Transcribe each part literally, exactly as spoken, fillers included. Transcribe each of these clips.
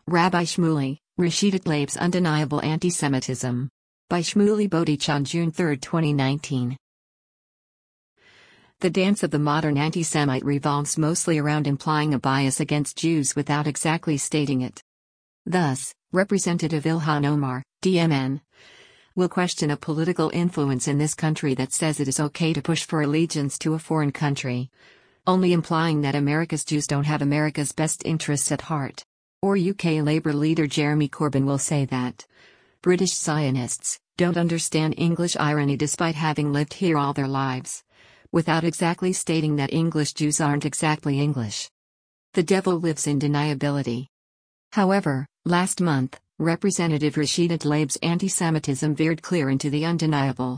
Rabbi Shmuley, Rashida Tlaib's Undeniable Anti-Semitism. By Shmuley Bodich on June third, twenty nineteen. The dance of the modern anti-Semite revolves mostly around implying a bias against Jews without exactly stating it. Thus, Representative Ilhan Omar, D M N, will question a political influence in this country that says it is okay to push for allegiance to a foreign country, only implying that America's Jews don't have America's best interests at heart. Or U K Labour leader Jeremy Corbyn will say that British Zionists don't understand English irony despite having lived here all their lives, without exactly stating that English Jews aren't exactly English. The devil lives in deniability. However, last month, Representative Rashida Tlaib's anti-Semitism veered clear into the undeniable.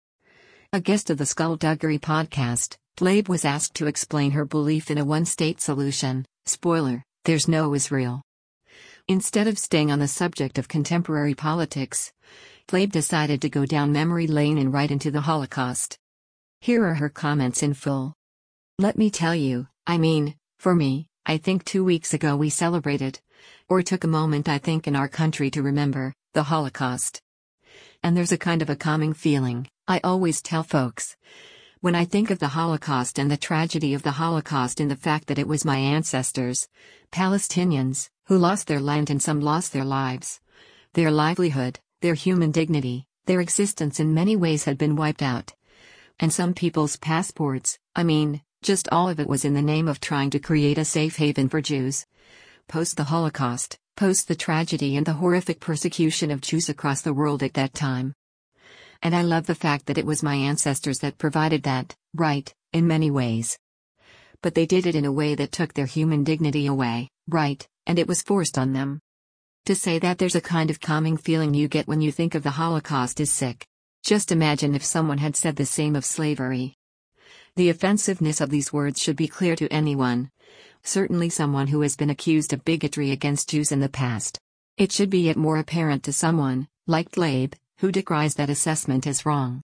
A guest of the Skullduggery podcast, Tlaib was asked to explain her belief in a one-state solution. Spoiler, there's no Israel. Instead of staying on the subject of contemporary politics, Tlaib decided to go down memory lane and right into the Holocaust. Here are her comments in full. Let me tell you, I mean, for me, I think two weeks ago we celebrated, or took a moment I think in our country to remember, the Holocaust. And there's a kind of a calming feeling, I always tell folks, when I think of the Holocaust and the tragedy of the Holocaust in the fact that it was my ancestors, Palestinians, who lost their land and some lost their lives. Their livelihood, their human dignity, their existence in many ways had been wiped out. And some people's passports, I mean, just all of it was in the name of trying to create a safe haven for Jews. Post the Holocaust, post the tragedy and the horrific persecution of Jews across the world at that time. And I love the fact that it was my ancestors that provided that, right, in many ways. But they did it in a way that took their human dignity away, right, and it was forced on them. To say that there's a kind of calming feeling you get when you think of the Holocaust is sick. Just imagine if someone had said the same of slavery. The offensiveness of these words should be clear to anyone, certainly someone who has been accused of bigotry against Jews in the past. It should be yet more apparent to someone, like Tlaib, who decries that assessment as wrong.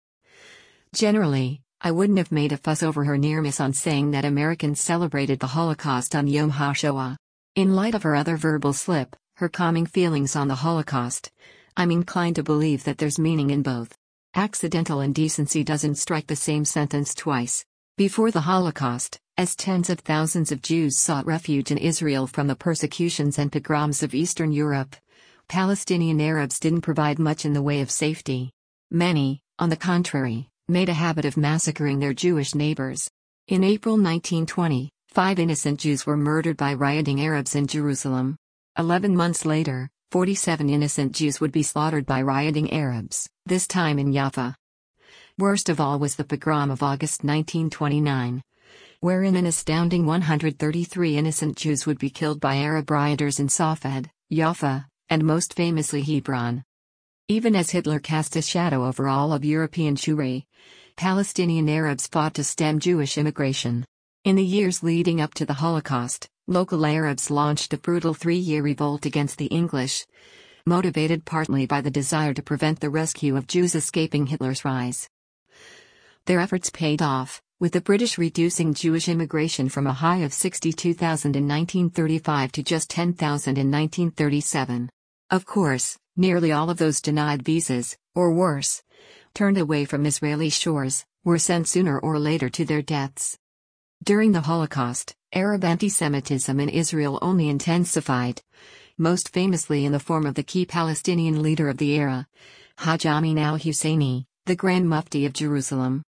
Generally, I wouldn't have made a fuss over her near miss on saying that Americans celebrated the Holocaust on Yom HaShoah. In light of her other verbal slip, her calming feelings on the Holocaust, I'm inclined to believe that there's meaning in both. Accidental indecency doesn't strike the same sentence twice. Before the Holocaust, as tens of thousands of Jews sought refuge in Israel from the persecutions and pogroms of Eastern Europe, Palestinian Arabs didn't provide much in the way of safety. Many, on the contrary, made a habit of massacring their Jewish neighbors. In April nineteen twenty, five innocent Jews were murdered by rioting Arabs in Jerusalem. Eleven months later, forty-seven innocent Jews would be slaughtered by rioting Arabs, this time in Jaffa. Worst of all was the pogrom of August nineteen twenty-nine, wherein an astounding one hundred thirty-three innocent Jews would be killed by Arab rioters in Safed, Jaffa, and most famously Hebron. Even as Hitler cast a shadow over all of European Jewry, Palestinian Arabs fought to stem Jewish immigration. In the years leading up to the Holocaust, local Arabs launched a brutal three-year revolt against the English, motivated partly by the desire to prevent the rescue of Jews escaping Hitler's rise. Their efforts paid off, with the British reducing Jewish immigration from a high of sixty-two thousand in nineteen thirty-five to just ten thousand in nineteen thirty-seven. Of course, nearly all of those denied visas, or worse, turned away from Israeli shores, were sent sooner or later to their deaths. During the Holocaust, Arab anti-Semitism in Israel only intensified, most famously in the form of the key Palestinian leader of the era, Haj Amin al-Husseini, the Grand Mufti of Jerusalem.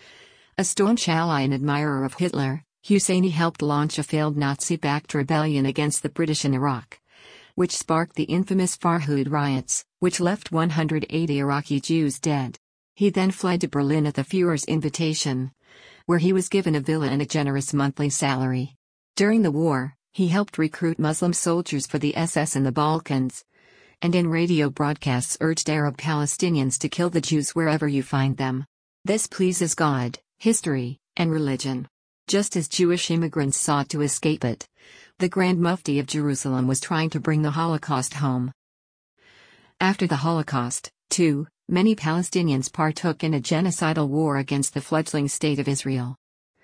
A staunch ally and admirer of Hitler, Husseini helped launch a failed Nazi-backed rebellion against the British in Iraq, which sparked the infamous Farhud riots, which left one hundred eighty Iraqi Jews dead. He then fled to Berlin at the Führer's invitation, where he was given a villa and a generous monthly salary. During the war, he helped recruit Muslim soldiers for the S S in the Balkans, and in radio broadcasts urged Arab Palestinians to kill the Jews wherever you find them. This pleases God, history, and religion. Just as Jewish immigrants sought to escape it, the Grand Mufti of Jerusalem was trying to bring the Holocaust home. After the Holocaust, too, many Palestinians partook in a genocidal war against the fledgling state of Israel.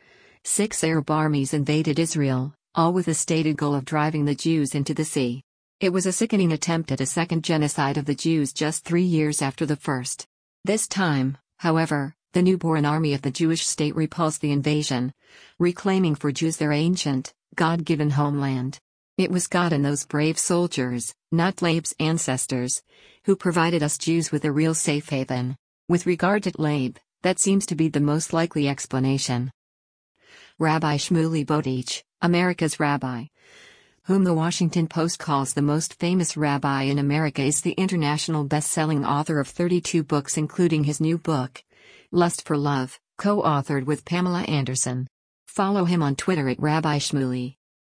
Six Arab armies invaded Israel, all with the stated goal of driving the Jews into the sea. It was a sickening attempt at a second genocide of the Jews just three years after the first. This time, however, the newborn army of the Jewish state repulsed the invasion, reclaiming for Jews their ancient, God-given homeland. It was God and those brave soldiers, not Laib's ancestors, who provided us Jews with a real safe haven. With regard to Laib, that seems to be the most likely explanation. Rabbi Shmuley Bodich, America's rabbi, whom the Washington Post calls the most famous rabbi in America, is the international best-selling author of thirty-two books, including his new book, Lust for Love, co-authored with Pamela Anderson. Follow him on Twitter at Rabbi Shmuley.